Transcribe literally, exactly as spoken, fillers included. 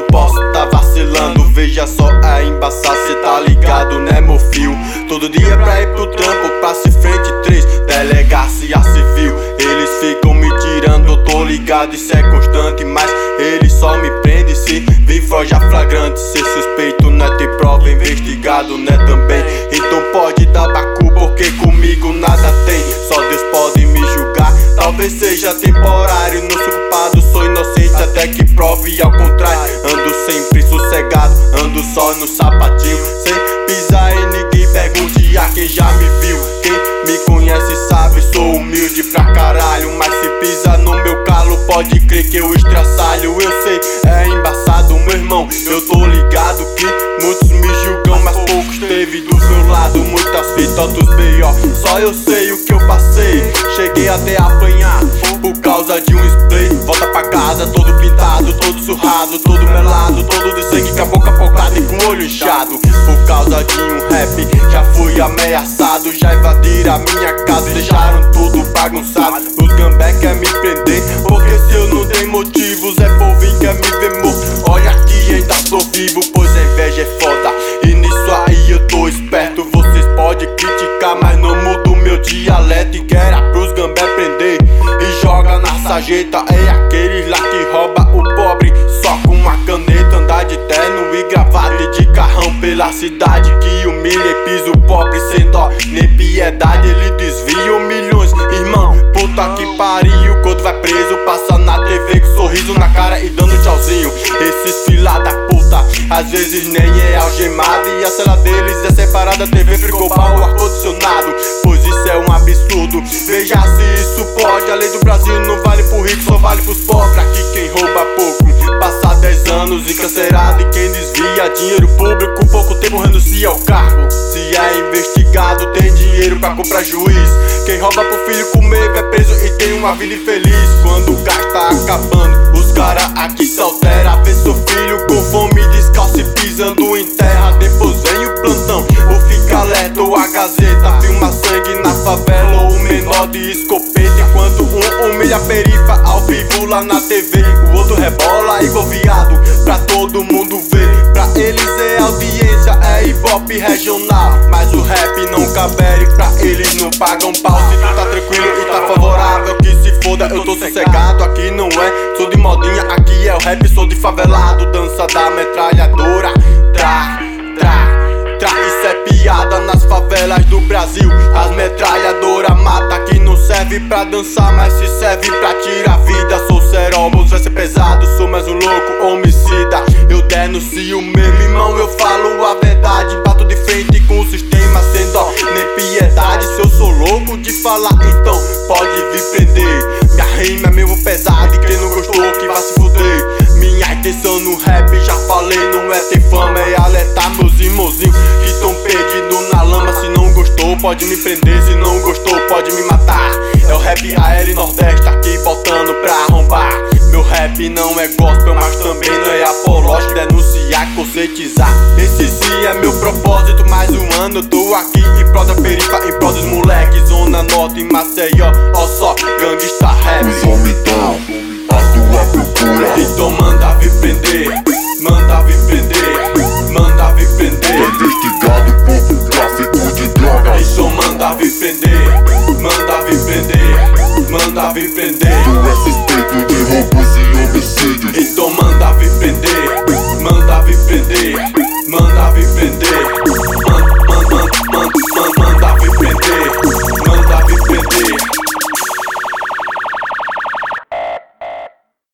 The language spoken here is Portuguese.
posso tá vacilando. Veja só, é embaçar, cê tá ligado, né, meu fio? Todo dia pra ir pro trampo, passe frente três, delegacia civil. Eles ficam me tirando, eu tô ligado, isso é constante. Mas eles só me prendem se vir forja flagrante. Ser suspeito não é ter prova, investigado né também. Então pode dar bacu, porque comigo nada tem. Só Deus pode me julgar, talvez seja temporário. Não sou culpado, sou inocente até que prove ao contrário. Ando sempre sossegado, ando só no sapatinho, sem pisar em ninguém, pergunte a quem já me viu. Quem me conhece sabe, sou humilde pra caralho. Mas se pisa no meu calo, pode crer que eu estraçalho. Eu sei, é embaçado, meu irmão, eu tô ligado que muitos me julgam, mas poucos teve do meu lado. Muitas fitas, outros B O, só eu sei o que eu passei. Cheguei até a apanhar por causa de um spray. Volta pra casa todo pintado, todo surrado, todo melado, todo de sangue, com a boca focada e com o olho inchado. Por causa de um rap, já fui ameaçado. Já invadiram a minha casa, deixaram tudo bagunçado. Os gambé quer me prender, porque se eu não tenho motivos, é povinho quer me ver morto. Olha que ainda tô vivo, pois a inveja é foda. E nisso aí eu tô esperto. Vocês podem criticar, mas não mudo meu dialeto. E quer pros gambé prender e joga na sarjeta. É aqueles lá que rouba o pobre só com uma caneta. Andar de terno e gravata e de carrão pela cidade, que humilha e pisa o pobre sem dó nem piedade. Ele desvia milhões, irmão, puta que pariu. Quando vai preso, passa na T V com sorriso na cara e dando tchauzinho. Esses fila da puta, às vezes nem é algemado, e a cela deles é separada, T V, frigobar, o ar-condicionado. Pois isso é um absurdo, veja se isso pode. A lei do Brasil não vale pro rico, só vale pros pobres. Aqui quem rouba pouco passa dez anos encarcerado, e quem desvia dinheiro público pouco tempo renuncia ao cargo. Se é investigado tem dinheiro pra comprar juiz. Quem rouba pro filho comer é preso e tem uma vida infeliz. Quando o gás tá acabando, os cara aqui se altera. Vê seu filho com fome, descalço e pisando em terra. Depois vem o plantão, ou fica alerta ou a Gazeta filma sangue na favela, ou o menor de escopeta. Enquanto um humilha a perifa ao vivo lá na T V, o outro rebola igual viado pra todo mundo ver. Pra eles é audiência, é hip-hop regional, mas o rap não cabere, pra eles não pagam pau. Se tu tá tranquilo e tá favorável, que se foda, eu tô sossegado. Aqui não é, sou de modinha, aqui é o rap, sou de favelado. Dança da metralhadora, tra, tra, tra. Isso é piada nas favelas do Brasil. As metralhadoras mata, que não serve pra dançar, mas se serve pra tirar vida. Sou seromos, vai ser pesado, sou mais um louco homicida. Eu denuncio mesmo, irmão, eu falo a verdade. Bato de frente com o sistema, sem dó nem piedade. Se eu sou louco de falar, então pode vir prender. Minha rima é mesmo pesada, e quem não gostou que vai se fuder. Minha intenção no rap, já falei, não é ter fama, é alertar meus irmãozinhos que tão perdidos na lama. Se não gostou, pode me prender, se não gostou, pode me matar. É o rap A L Nordeste aqui botando pra arrombar. Meu rap não é gospel, mas também não é apológico. Denunciar, conscientizar, esse sim é meu propósito. Mais um ano eu tô aqui em prol da perifa, em prol dos moleques. Zona Norte em Maceió, ó só, gangsta rap. Os homem tão à tua procura.